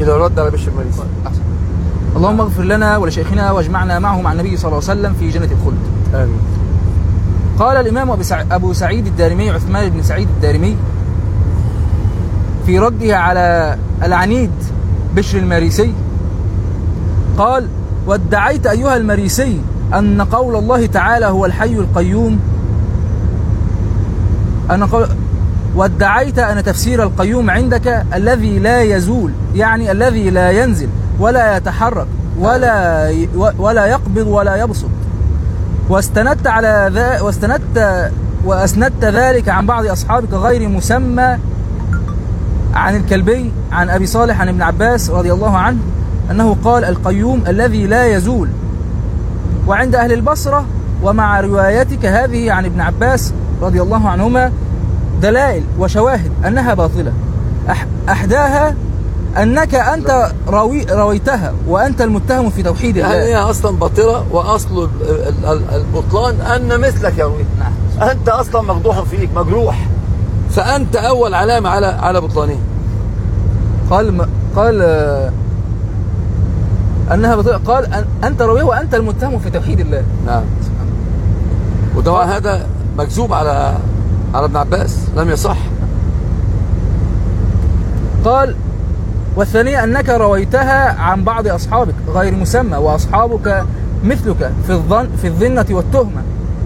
إذا رد على بشر المريسي. اللهم اغفر لنا ولشيخنا واجمعنا معه مع النبي صلى الله عليه وسلم في جنة الخلد. آمين. قال الإمام أبو سعيد الدارمي عثمان بن سعيد الدارمي في رده على العنيد بشر المريسي قال: وادعيت أيها المريسي أن قول الله تعالى هو الحي القيوم، وادعيت أن تفسير القيوم عندك الذي لا يزول، يعني الذي لا ينزل ولا يتحرك ولا يقبض ولا يبسط، وأسندت ذلك عن بعض أصحابك غير مسمى عن الكلبي عن أبي صالح عن ابن عباس رضي الله عنه أنه قال: القيوم الذي لا يزول. وعند أهل البصرة ومع روايتك هذه عن ابن عباس رضي الله عنهما دلائل وشواهد أنها باطلة، أحداها أنك أنت رويتها وأنت المتهم في توحيد الله. يعني هي أصلا باطلة، وأصل البطلان أن مثلك يروي. نعم. أنت أصلا مقدوح فيك، مجروح، فأنت أول علامة على بطلانه. قال أنها باطلة، قال أنت رويه وأنت المتهم في توحيد الله. نعم. وطبعا هذا مكذوب على ابن عباس، لم يصح. قال: والثانية أنك رويتها عن بعض أصحابك غير مسمى، وأصحابك مثلك في الظنة والتهمة.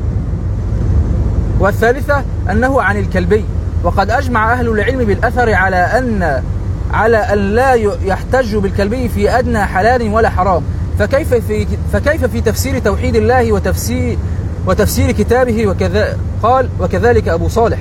والثالثة أنه عن الكلبي، وقد أجمع أهل العلم بالأثر على أن لا يحتج بالكلبي في أدنى حلال ولا حرام، فكيف في تفسير توحيد الله وتفسير كتابه؟ قال: وكذلك أبو صالح.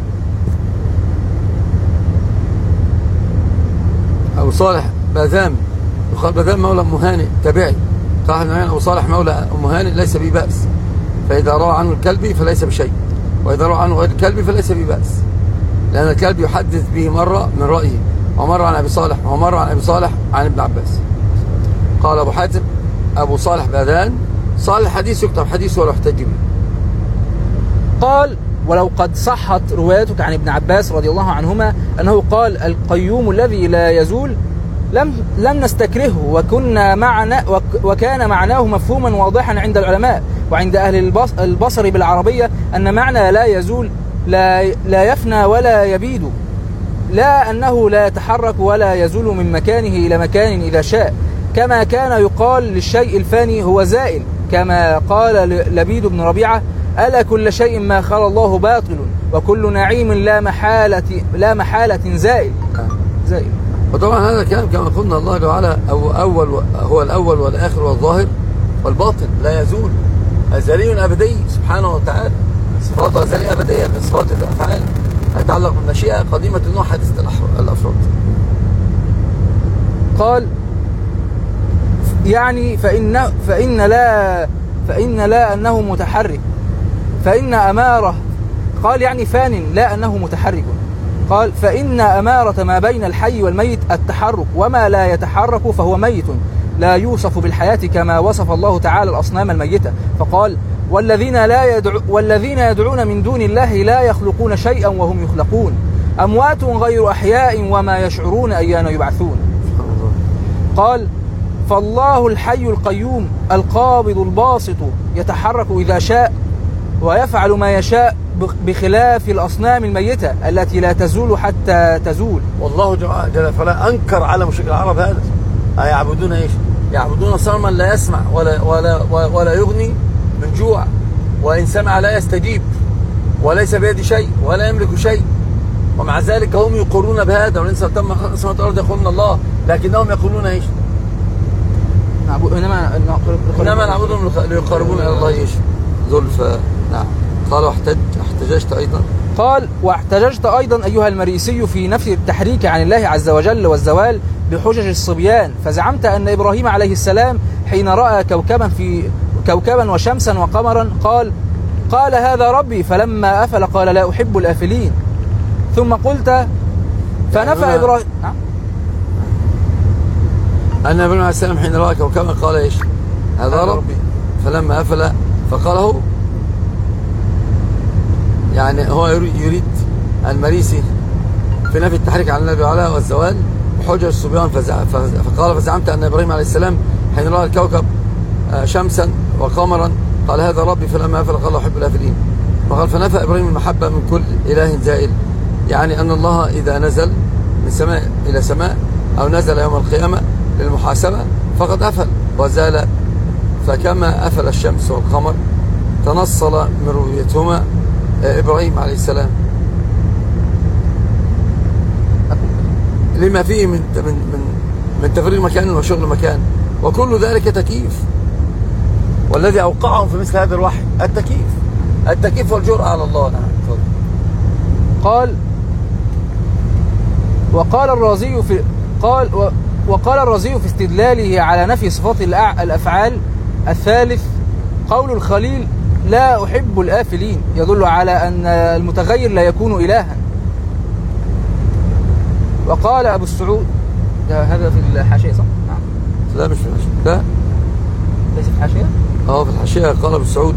أبو صالح باذام، يقال باذام مولى أم هانئ تابعي، قال أبو صالح مولى أم هانئ ليس به بأس، فإذا روى عنه الكلبي فليس بشيء، وإذا روى عنه غير الكلبي فليس به بأس، لأن الكلب يحدث به مرة من رأيه، ومرة عن أبي صالح، ومرة عن أبي صالح عن ابن عباس. قال أبو حاتم: أبو صالح باذان، صالح الحديث يكتب حديثه ولا يحتج به. قال: ولو قد صحت روايتك عن ابن عباس رضي الله عنهما أنه قال: القيوم الذي لا يزول، لم نستكرهه، وكان معناه مفهوما واضحا عند العلماء وعند أهل البصر بالعربية، أن معنى لا يزول لا يفنى ولا يبيد، لا أنه لا يتحرك ولا يزول من مكانه إلى مكان إذا شاء، كما كان يقال للشيء الفاني هو زائل، كما قال لبيد بن ربيعة: ألا كل شيء ما خلا الله باطل، وكل نعيم لا محالة زائل. وطبعا هذا كلام كما قلنا الله تعالى هو الأول والآخر والظاهر والباطن، لا يزول، أزلي أبدي سبحانه وتعالى، صفات أزلية أبدية من صفات الأفعال، يتعلق بالمشيئة قديمة النوع حديثة الأفراد. قال: يعني فإن لا أنه متحرك، فإن أمارة، قال يعني فان لا أنه متحرك، قال: فإن أمارة ما بين الحي والميت التحرك، وما لا يتحرك فهو ميت لا يوصف بالحياة كما وصف الله تعالى الأصنام الميتة، فقال: والذين يدعون من دون الله لا يخلقون شيئا وهم يخلقون، أموات غير أحياء وما يشعرون أيان يبعثون. قال: فالله الحي القيوم القابض الباسط يتحرك إذا شاء ويفعل ما يشاء، بخلاف الأصنام الميتة التي لا تزول حتى تزول. والله جل فلا أنكر على مشرك العرب هذا. يعبدون إيش؟ يعبدون صنما لا يسمع ولا يغني من جوع، وإن سمع لا يستجيب، وليس بيد شيء ولا يملك شيء، ومع ذلك هم يقرون بهذا، وإن تم خلق السماوات والأرض يقولون الله، لكنهم يقولون إيش؟ إنما نعبدهم ليقربون إلى الله إيش؟ زلفى. نعم. قال: واحتججت أيضا. قال: واحتججت أيضا أيها المريسي في نفي التحريك عن الله عز وجل والزوال بحجج الصبيان، فزعمت أن إبراهيم عليه السلام حين رأى كوكبا وشمسا وقمرا قال هذا ربي، فلما أفل قال لا أحب الآفلين، ثم قلت فنفى إبراهيم أن إبراهيم عليه السلام حين رأى كوكبا قال إيش؟ هذا ربي، فلما أفل فقاله، يعني هو يريد المريسي في نفي التحريك عن الله تعالى والزوال بحجج الصبيان فقال فزعمت أن إبراهيم عليه السلام حين رأى الكوكب شمسا وقمرا قال هذا ربي فلما أفل قال أحب الآفلين. وقال فنفى إبراهيم المحبة من كل إله زائل، يعني أن الله إذا نزل من سماء إلى سماء أو نزل يوم القيامة للمحاسبة فقد أفل وزال، فكما أفل الشمس والقمر تنصل من رؤيتهما إبراهيم عليه السلام لما فيه من تفريغ مكان وشغل مكان، وكل ذلك تكييف. والذي أوقعهم في مثل هذا الوحي التكييف والجرأة على الله. نعم. قال وقال الرازي في استدلاله على نفي صفات الأفعال الثالث قول الخليل لا أحب الآفلين يدل على أن المتغير لا يكون إلها. وقال أبو السعود هذا في الحاشية صح؟ نعم. لا مش في الحاشية، لا ليس في الحاشية؟ في الحاشية قال أبو السعود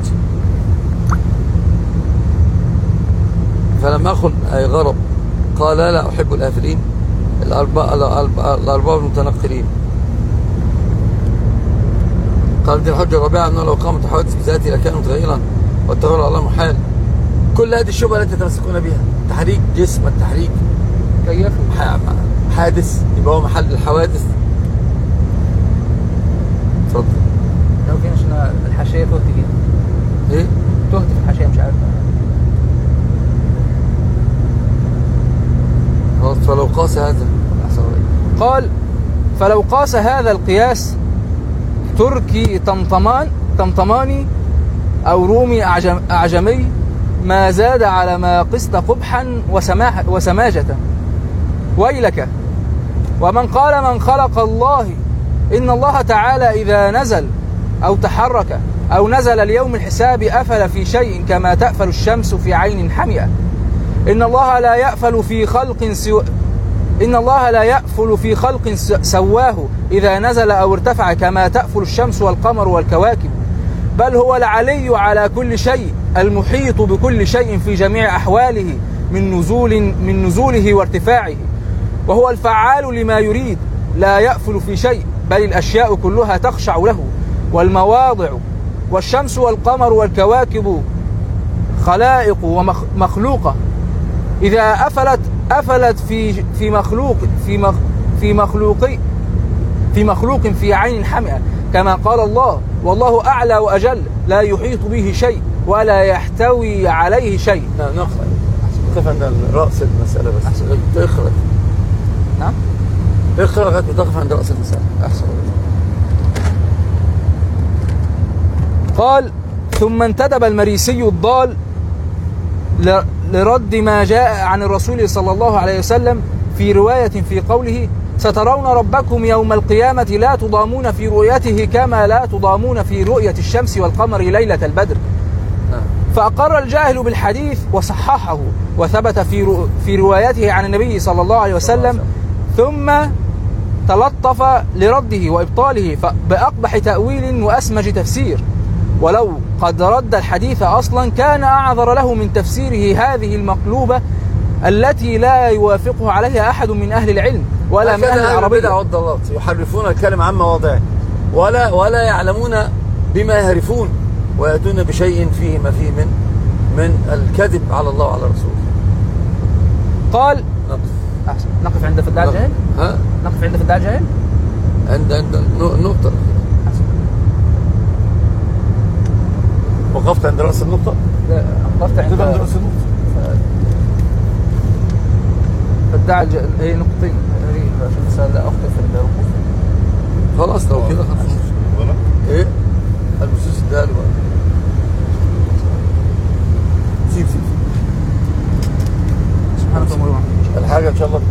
فلما أخذ أي غرب قال لا أحب الآفلين الأرباب المتنقلين. قال دي الحجة الرابعة أنه لو قامت الحوادث بذاته لكان متغيرا والتغير على الله محال. كل هذه الشبهة التي تتمسكون بها، تحريك جسم، التحريك كيف حادث يبقى هو محل الحوادث. اتفضل. لو فينا عشان الحاشية تهت كده. ايه؟ تهت في الحاشية مش عارف. فلو قاس هذا قال فلو قاس هذا القياس تركي طمطماني أو رومي أعجمي ما زاد على ما قست قبحا وسماجة. ويلك ومن قال من خلق الله إن الله تعالى إذا نزل أو تحرك أو نزل ليوم الحساب أفل في شيء كما تأفل الشمس في عين حمئة. إن الله لا يأفل في خلق سواه إذا نزل أو ارتفع كما تأفل الشمس والقمر والكواكب، بل هو العلي على كل شيء المحيط بكل شيء في جميع أحواله من نزوله وارتفاعه، وهو الفعال لما يريد لا يأفل في شيء، بل الأشياء كلها تخشع له والمواضع والشمس والقمر والكواكب خلائق ومخلوقة. إذا أفلت في مخلوق في عين حمئة كما قال الله والله أعلى وأجل لا يحيط به شيء ولا يحتوي عليه شيء. نعم نقف عند رأس المسألة بس. اخرج. نعم اخرج تقف عند رأس المسألة أحسن. قال ثم انتدب المريسي الضال لرد ما جاء عن الرسول صلى الله عليه وسلم في رواية في قوله سترون ربكم يوم القيامة لا تضامون في رؤيته كما لا تضامون في رؤية الشمس والقمر ليلة البدر. فأقر الجاهل بالحديث وصححه وثبت في روايته عن النبي صلى الله عليه وسلم، ثم تلطف لرده وإبطاله بأقبح تأويل وأسمج تفسير، ولو قد رد الحديث أصلا كان أعذر له من تفسيره هذه المقلوبة التي لا يوافقه عليها أحد من أهل العلم ولا من أهل العربية. والضلات يحرفون الكلم عن مواضعه ولا يعلمون بما يهرفون ويأتون بشيء فيه ما فيه من الكذب على الله وعلى رسوله. قال نقف عند فداء الجاهل. نقف عند فداء الجاهل عند النقطة. وقفت عند رأس النقطة؟ لا وقفت عند رأس النقطة. فداء الجاهل هي نقطتين عشان لا أخطئ في الوقوف. خلاص لو كده خلاص. ايه المسوس الدال سيب سبحانك اللهم وبحمدك الحاجة إن شاء الله